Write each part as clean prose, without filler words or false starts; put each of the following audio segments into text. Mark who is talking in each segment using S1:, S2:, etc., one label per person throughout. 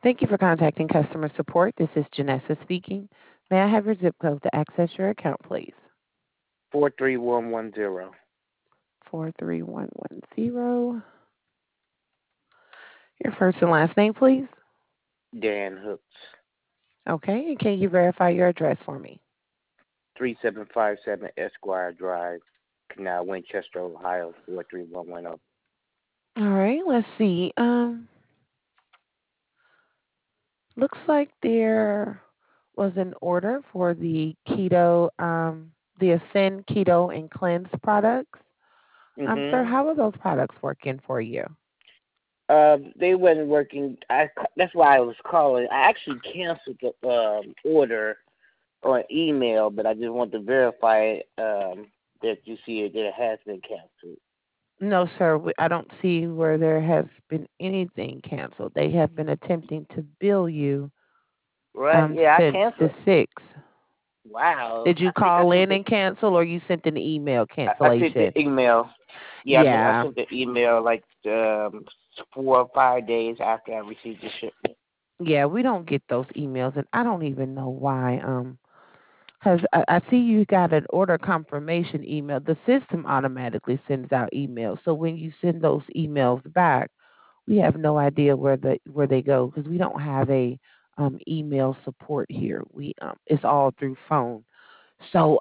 S1: Thank you for contacting customer support. This is Janessa speaking. May I have your zip code to access your account, please?
S2: 43110.
S1: 43110. Your first and last name, please.
S2: Dan Hooks.
S1: Okay, and can you verify your address for me?
S2: 3757 Esquire Drive, Canal, Winchester, Ohio 43110.
S1: All right, let's see. Looks like there was an order for the the Ascend Keto and Cleanse products. Sir,
S2: Mhm.
S1: how are those products working for you?
S2: They wasn't working. That's why I was calling. I actually canceled the order on email, but I just want to verify that you see it that it has been canceled.
S1: No, sir. I don't see where there has been anything canceled. They have been attempting to bill you
S2: Right? Yeah, I
S1: since the
S2: canceled.
S1: 6th.
S2: Wow.
S1: Did you
S2: I think I
S1: call
S2: sent
S1: in
S2: the
S1: and cancel, or you sent an email
S2: I sent the
S1: cancellation?
S2: email. Yeah, I
S1: Yeah,
S2: sent the email like 4 or 5 days after I received the shipment.
S1: yeah. We don't get those emails, and I don't even know why. Because I see you got an order confirmation email. The system automatically sends out emails. So when you send those emails back, we have no idea where they go because we don't have a email support here. We it's all through phone. So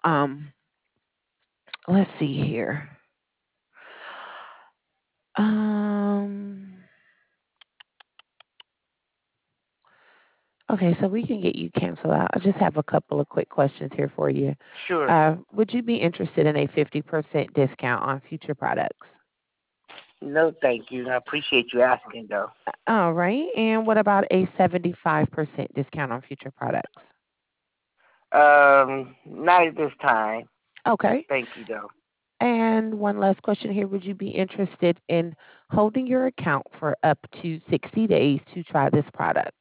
S1: let's see here. Um okay, so we can get you canceled out. I just have a couple of quick questions here for you.
S2: Sure.
S1: Would you be interested in a 50% discount on future products?
S2: No, thank you. I appreciate you asking, though.
S1: All right. And what about a 75% discount on future products?
S2: Not at this time.
S1: Okay.
S2: Thank you, though.
S1: And one last question here. Would you be interested in holding your account for up to 60 days to try this product?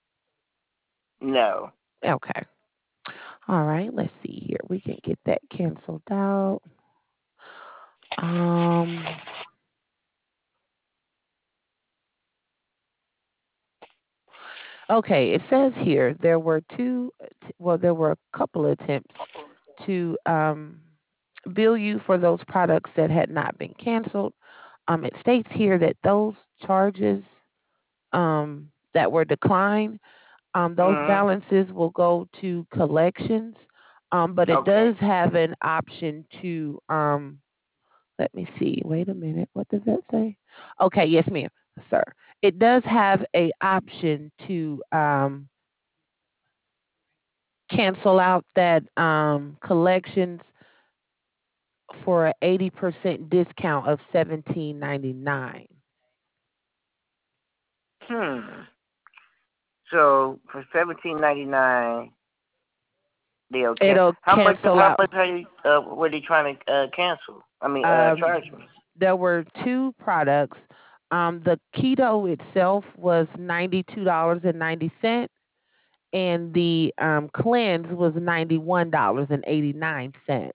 S2: No.
S1: Okay. All right. Let's see here. We can get that canceled out. Um, okay. It says here there were there were a couple of attempts to bill you for those products that had not been canceled. It states here that those charges that were declined, those
S2: Mhm.
S1: balances will go to collections, but it
S2: Okay.
S1: does have an option to, let me see, wait a minute, what does that say? Okay, yes, ma'am, sir. It does have a option to cancel out that collections for an 80% discount of 17.99.
S2: Hmm. So for 17.99, they okay.
S1: It'll
S2: How much?
S1: cancel
S2: How
S1: out.
S2: much are you? Were they trying to cancel? I mean,
S1: Um,
S2: charge me.
S1: there were two products. The keto itself was $92.90, and the cleanse was $91.89.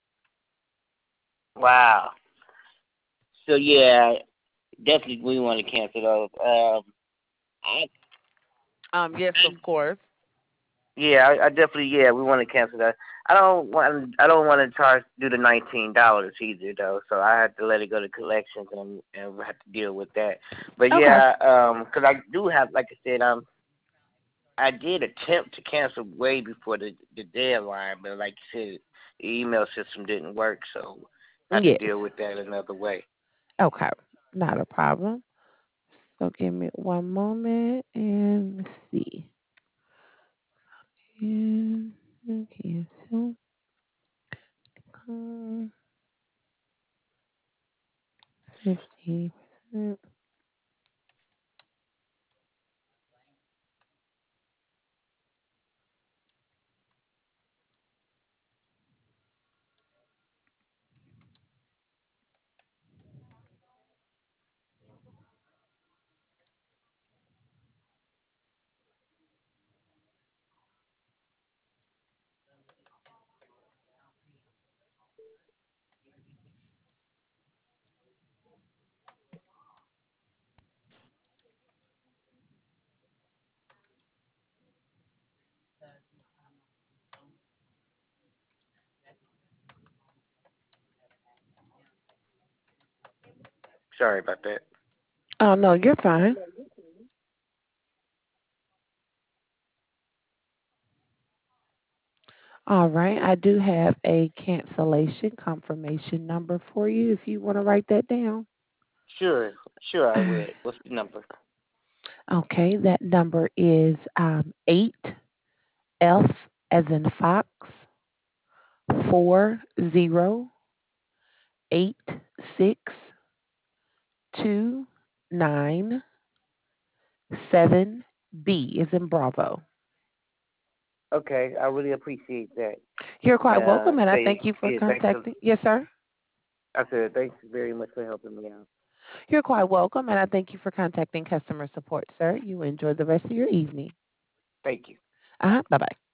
S2: Wow. So yeah, definitely we want to cancel those. I
S1: Yes, of course.
S2: Yeah, I definitely we want to cancel that. I don't want to charge do the $19 either though, so I have to let it go to collections and we have to deal with that. But
S1: Okay.
S2: yeah, 'cause I do have, like I said, I did attempt to cancel way before the deadline, but like you said, the email system didn't work, so I had to
S1: Yes.
S2: deal with that another way.
S1: Okay. Not a problem. So give me one moment and let's see. And okay, so 50%.
S2: Sorry about that.
S1: Oh no, you're fine. All right, I do have a cancellation confirmation number for you if you want to write that down.
S2: Sure, sure, I would. What's the number?
S1: Okay, that number is 8F as in Fox 408629 7B is in Bravo.
S2: Okay, I really appreciate that.
S1: You're quite
S2: And
S1: welcome, and I
S2: say
S1: thank you for
S2: yeah, thanks for.
S1: contacting. Yes, sir.
S2: I said thanks very much for helping me out.
S1: You're quite welcome, and I thank you for contacting customer support, sir. You enjoy the rest of your evening.
S2: Thank you.
S1: Bye bye.